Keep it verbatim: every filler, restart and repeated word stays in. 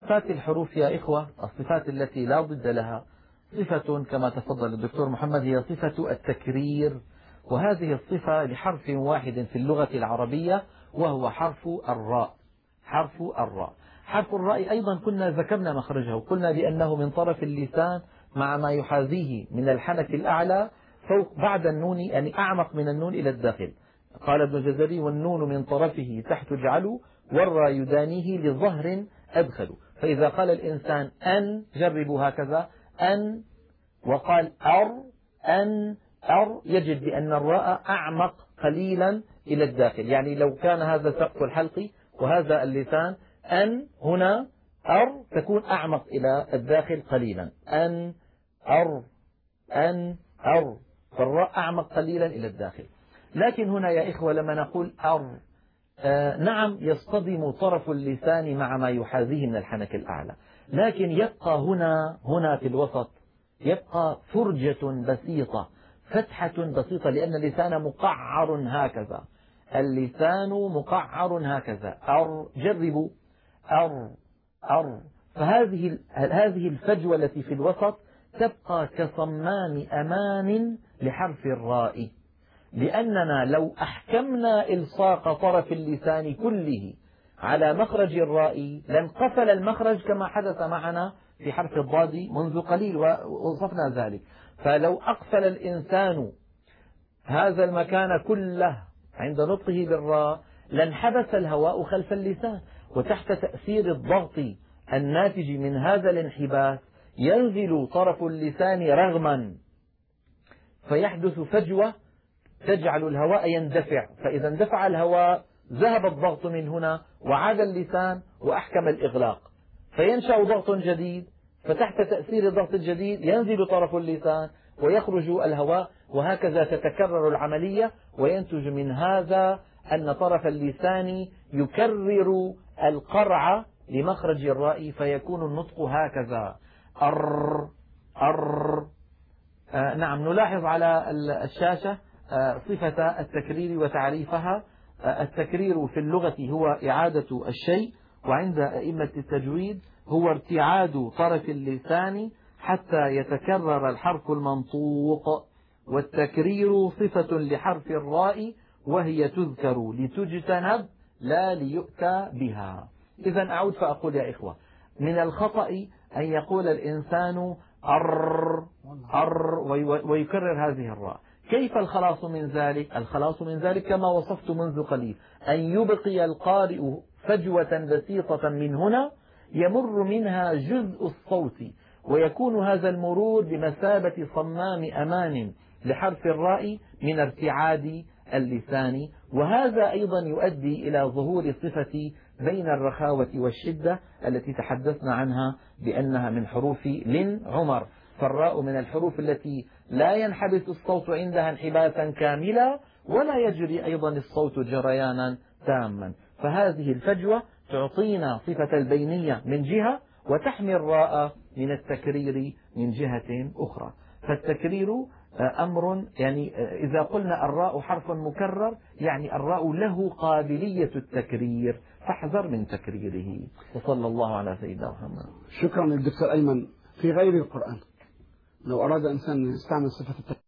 صفات الحروف يا إخوة، الصفات التي لا ضد لها، صفة كما تفضل الدكتور محمد هي صفة التكرير، وهذه الصفة لحرف واحد في اللغة العربية وهو حرف الراء. حرف الراء حرف الراء أيضا كنا ذكرنا مخرجه، قلنا بأنه من طرف اللسان مع ما يحاذيه من الحنك الأعلى فوق بعد النون، يعني أعمق من النون إلى الداخل. قال ابن الجزري: والنون من طرفه تحت اجعلوا والراء يدانيه للظهر أدخل. فإذا قال الإنسان أن، جربوا هكذا أن، وقال أر أن أر، يجد بأن الراء أعمق قليلا إلى الداخل، يعني لو كان هذا سقف الحلق وهذا اللسان، أن هنا أر تكون أعمق إلى الداخل قليلا، أن أر أن أر، فالراء أعمق قليلا إلى الداخل. لكن هنا يا إخوة لما نقول أر، آه نعم يصطدم طرف اللسان مع ما يحاذيه من الحنك الأعلى، لكن يبقى هنا هنا في الوسط يبقى فرجة بسيطة، فتحة بسيطة، لأن اللسان مقعر هكذا، اللسان مقعر هكذا. أر، جربوا أر أر، فهذه هذه الفجوة التي في الوسط تبقى كصمام أمان لحرف الراء، لأننا لو أحكمنا إلصاق طرف اللسان كله على مخرج الراء لانقفل المخرج كما حدث معنا في حرف الضاد منذ قليل ووصفنا ذلك. فلو أقفل الإنسان هذا المكان كله عند نطقه بالراء لانحبس الهواء خلف اللسان، وتحت تأثير الضغط الناتج من هذا الانحباس ينزل طرف اللسان رغما، فيحدث فجوة تجعل الهواء يندفع، فإذا اندفع الهواء ذهب الضغط من هنا وعاد اللسان وأحكم الإغلاق، فينشأ ضغط جديد، فتحت تأثير الضغط الجديد ينزل طرف اللسان ويخرج الهواء، وهكذا تتكرر العملية، وينتج من هذا أن طرف اللسان يكرر القرع لمخرج الراء، فيكون النطق هكذا أر أر. آه نعم، نلاحظ على الشاشة آه صفة التكرير وتعريفها. آه التكرير في اللغة هو إعادة الشيء، وعند أئمة التجويد هو ارتعاد طرف اللسان حتى يتكرر الحرف المنطوق، والتكرير صفة لحرف الراء وهي تذكر لتجتنب لا ليؤتى بها. إذا أعود فأقول يا إخوة، من الخطأ أن يقول الإنسان أر أر ويكرر هذه الراء. كيف الخلاص من ذلك؟ الخلاص من ذلك كما وصفت منذ قليل، أن يبقي القارئ فجوة بسيطة من هنا يمر منها جزء الصوت، ويكون هذا المرور بمثابة صمام أمان لحرف الراء من ارتعاد اللسان، وهذا أيضا يؤدي إلى ظهور صفة بين الرخاوة والشدة التي تحدثنا عنها بأنها من حروف لن عمر. فالراء من الحروف التي لا ينحبس الصوت عندها انحباسا كاملا، ولا يجري أيضا الصوت جريانا تاما، فهذه الفجوة تعطينا صفة البينية من جهة، وتحمي الراء من التكرير من جهة أخرى. فالتكرير أمر، يعني إذا قلنا الراء حرف مكرر يعني الراء له قابلية التكرير، فاحذر من تكريره. وصلى الله على سيدنا محمد. شكرا للدكتور أيمن. في غير القرآن لو أراد إنسان يستعمل صفة التكرير